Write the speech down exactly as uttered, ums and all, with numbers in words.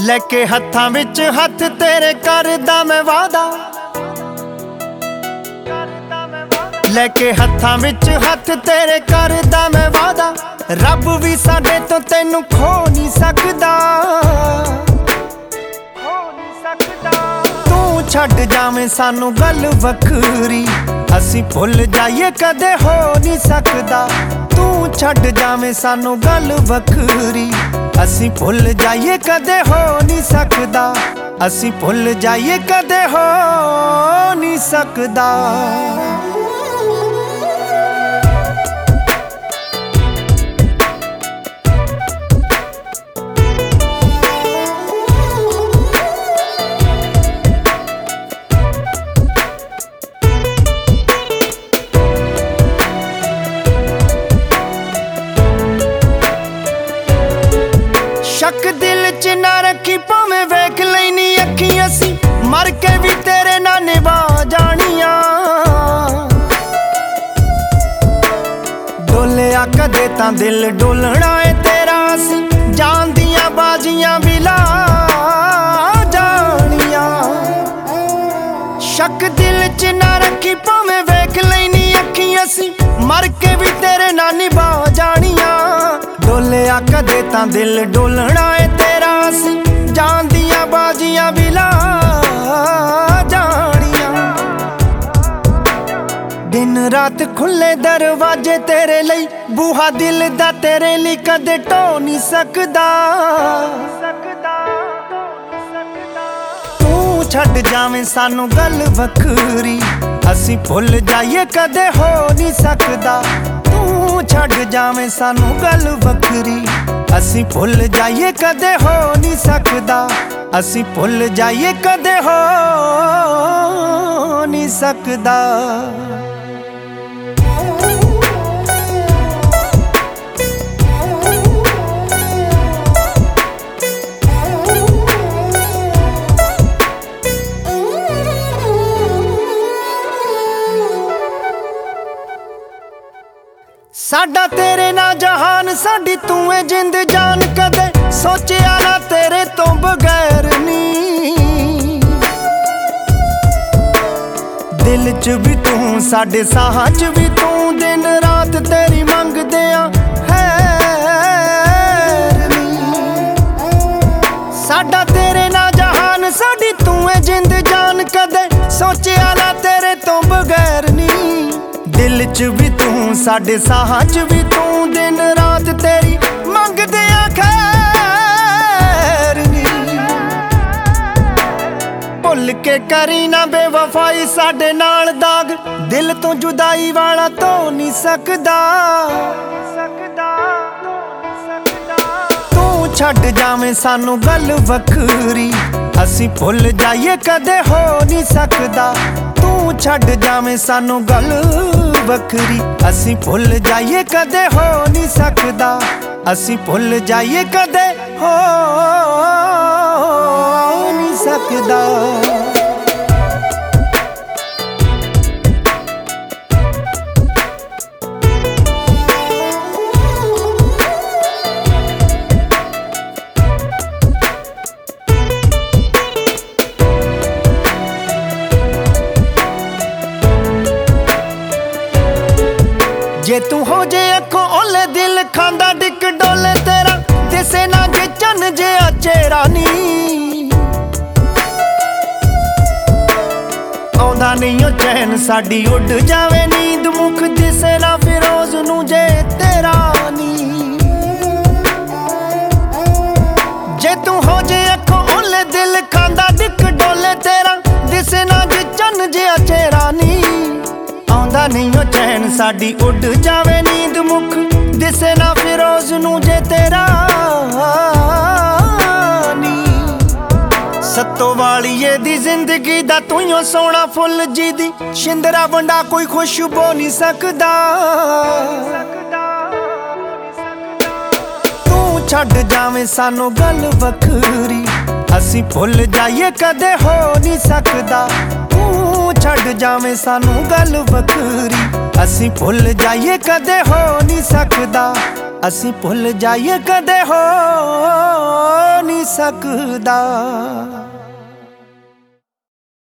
ਲੈਕੇ ਹੱਥਾਂ ਵਿੱਚ ਹੱਥ ਤੇਰੇ ਕਰਦਾ ਮੈਂ ਵਾਦਾ, ਲੈਕੇ ਹੱਥਾਂ ਵਿੱਚ ਹੱਥ ਤੇਰੇ ਕਰਦਾ ਮੈਂ ਵਾਦਾ। ਰੱਬ ਵੀ ਸਾਡੇ ਤੋਂ ਤੈਨੂੰ ਖੋ ਨਹੀਂ ਸਕਦਾ, ਤੂੰ ਛੱਡ ਜਾਵੇਂ ਸਾਨੂੰ ਗੱਲ ਵੱਖਰੀ, ਅਸੀਂ ਭੁੱਲ ਜਾਈਏ ਕਦੇ ਹੋ ਨਹੀਂ ਸਕਦਾ। ਤੂੰ ਛੱਡ ਜਾਵੇਂ ਸਾਨੂੰ ਗੱਲ ਵੱਖਰੀ, ਅਸੀਂ ਭੁੱਲ ਜਾਈਏ ਕਦੇ ਹੋ ਨਹੀਂ ਸਕਦਾ, ਅਸੀਂ ਭੁੱਲ ਜਾਈਏ ਕਦੇ ਹੋ ਨਹੀਂ ਸਕਦਾ। ਸ਼ੱਕ ਦਿਲ ਚ ਨਾ ਰੱਖੀ ਭਾਵੇਂ ਵੇਖ ਲੈਨੀ ਅੱਖੀਂ, ਅਸੀਂ ਮਰ ਕੇ ਵੀ ਤੇਰੇ ਨਾਲ ਨਿਭਾ ਜਾਣੀਆਂ। ਡੋਲਿਆ ਕਦੇ ਤਾਂ ਦਿਲ ਡੋਲਣਾ ਏ ਤੇਰਾ, ਅਸੀਂ ਜਾਨ ਦੀਆਂ ਬਾਜ਼ੀਆਂ ਵੀ ਲਾ ਜਾਣੀਆਂ। ਸ਼ੱਕ ਦਿਲ ਚ ਨਾ ਰੱਖੀ ਭਾਵੇਂ ਵੇਖ ਲੈਨੀ ਅੱਖੀਂ, ਅਸੀਂ ਮਰ ਕੇ ਵੀ ਤੇਰੇ ਨਾਲ ਨਿਭਾ ਜਾਣੀਆਂ। ਡੋਲਿਆ ਕਦੇ ਤਾਂ ਦਿਲ ਡੋਲਣਾ ਏ ਤੇਰਾ, ਅਸੀਂ ਜਾਨ ਦੀਆਂ ਬਾਜ਼ੀਆਂ ਵੀ ਲਾ ਜਾਣੀਆਂ। ਦਿਨ ਰਾਤ ਖੁੱਲੇ ਦਰਵਾਜ਼ੇ ਤੇਰੇ ਲਈ, ਬੂਹਾ ਦਿਲ ਦਾ ਤੇਰੇ ਲਈ ਕਦੇ ਢੋ ਨਹੀਂ ਸਕਦਾ। ਤੂੰ ਛੱਡ ਜਾਵੇਂ ਸਾਨੂੰ ਗੱਲ ਵੱਖਰੀ, ਅਸੀਂ ਭੁੱਲ ਜਾਈਏ ਕਦੇ ਹੋ ਨਹੀਂ ਸਕਦਾ। ਤੂੰ ਛੱਡ ਜਾਵੇਂ ਸਾਨੂੰ ਗੱਲ ਵੱਖਰੀ, ਅਸੀਂ ਭੁੱਲ ਜਾਈਏ ਕਦੇ ਹੋ ਨਹੀਂ ਸਕਦਾ, ਅਸੀਂ ਭੁੱਲ ਜਾਈਏ ਕਦੇ ਹੋ ਨਹੀਂ ਸਕਦਾ। ਸਾਡਾ ਤੇਰੇ ਨਾਲ ਜਹਾਨ, ਸਾਡੀ ਤੂੰ ਏ ਜਿੰਦ ਜਾਨ, ਕਦੇ ਸੋਚਿਆ ਨਾ ਤੇਰੇ ਤੋਂ ਬਗੈਰ ਨੀ। ਦਿਲ ਚ ਵੀ ਤੂੰ, ਸਾਡੇ ਸਾਹਾਂ ਚ ਵੀ ਤੂੰ, ਦਿਨ ਰਾਤ ਤੇਰੀ ਮੰਗਦੇ ਆਂ ਖੈਰ ਨੀ। ਸਾਡਾ ਤੇਰੇ ਨਾਲ ਜਹਾਨ, ਸਾਡੀ ਤੂੰ ਏ ਜਿੰਦ ਜਾਨ, ਕਦੇ ਸੋਚਿਆ ਨਾ ਤੇਰੇ ਤੋਂ ਬਗੈਰ ਨੀ। ਦਿਲ ਚ ਵੀ ਤੂੰ, ਸਾਡੇ ਸਾਹਾਂ ਚ ਵੀ ਤੂੰ, ਦਿਨ ਰਾਤ ਤੇਰੀ ਮੰਗਦੇ ਆ ਖੈਰ ਨੀ। ਭੁੱਲ ਕੇ ਕਰੀ ਨਾ ਬੇਵਫਾਈ ਸਾਡੇ ਨਾਲ ਦਾਗ, ਦਿਲ ਤੋਂ ਜੁਦਾਈ ਵਾਲਾ ਧੋ ਨਹੀਂ ਸਕਦਾ। ਤੂੰ ਛੱਡ ਜਾਵੇਂ ਸਾਨੂੰ ਗੱਲ ਵੱਖਰੀ, ਅਸੀਂ ਭੁੱਲ ਜਾਈਏ ਕਦੇ ਹੋ ਨਹੀਂ ਸਕਦਾ। ਤੂੰ ਛੱਡ ਜਾਵੇਂ ਸਾਨੂੰ ਗੱਲ ਵੱਖਰੀ, ਅਸੀਂ ਭੁੱਲ ਜਾਈਏ ਕਦੇ ਹੋ ਨਹੀਂ ਸਕਦਾ, ਅਸੀਂ ਭੁੱਲ ਜਾਈਏ ਕਦੇ ਹੋ ਨਹੀਂ ਸਕਦਾ। ਜੇ ਤੂੰ ਹੋ ਜੇ ਅੱਖੋਂ ਓਲੇ, ਦਿਲ ਖਾਂਦਾ ਡਿੱਕ ਡੋਲੇ ਤੇਰਾ, ਦਿਸੇ ਨਾ ਜੇ ਚੰਨ ਜਿਹਾ ਚਿਹਰਾ ਨੀ। ਆਉਂਦਾ ਨਹੀਂ ਓ ਚੈਨ, ਸਾਡੀ ਉੱਡ ਜਾਵੇ ਨੀਂਦ, ਮੁਖ ਦਿਸੇ ਨਾ ਫਿਰੋਜ਼ ਨੂੰ ਜੇ ਤੇਰਾ ਨੀ। ਜੇ ਤੂੰ ਹੋ ਜੇ ਅੱਖੋਂ ਓਲੇ, ਦਿਲ ਖਾਂਦਾ ਡਿੱਕ ਡੋਲੇ ਤੇਰਾ, ਦਿਸੇ ਨਾ ਜੇ ਚੰਨ ਜਿਹਾ ਚਿਹਰਾ ਨੀ। ਆਉਂਦਾ ਨਹੀਂ ਓ ਚੈਨ, ਸਾਡੀ ਉੱਡ ਜਾਵੇ ਨੀਂਦ, ਮੁਖ ਦਿਸੇ ਨਾ ਫਿਰੋਜ਼ ਨੂੰ ਜੇ ਤੇਰਾ ਨੀ। ਸੱਤੋ ਵਾਲੀਏ ਦੀ ਜ਼ਿੰਦਗੀ ਦਾ ਤੂੰ ਓ ਸੋਹਣਾ ਫੁੱਲ, ਜੀ ਦੀ ਸ਼ਿੰਦਰਾ ਵੰਡਾ ਕੋਈ ਖੁਸ਼ਬੂ ਨਹੀਂ ਸਕਦਾ। ਤੂੰ ਛੱਡ ਜਾਵੇਂ ਸਾਨੂੰ ਗੱਲ ਵੱਖਰੀ, ਅਸੀਂ ਭੁੱਲ ਜਾਈਏ ਕਦੇ ਹੋ ਨਹੀਂ ਸਕਦਾ। ਤੂੰ ਛੱਡ ਜਾਵੇਂ ਸਾਨੂੰ ਗੱਲ ਵੱਖਰੀ, ਅਸੀਂ ਭੁੱਲ ਜਾਈਏ ਕਦੇ ਹੋ ਨਹੀਂ ਸਕਦਾ, ਅਸੀਂ ਭੁੱਲ ਜਾਈਏ ਕਦੇ ਹੋ ਨਹੀਂ ਸਕਦਾ।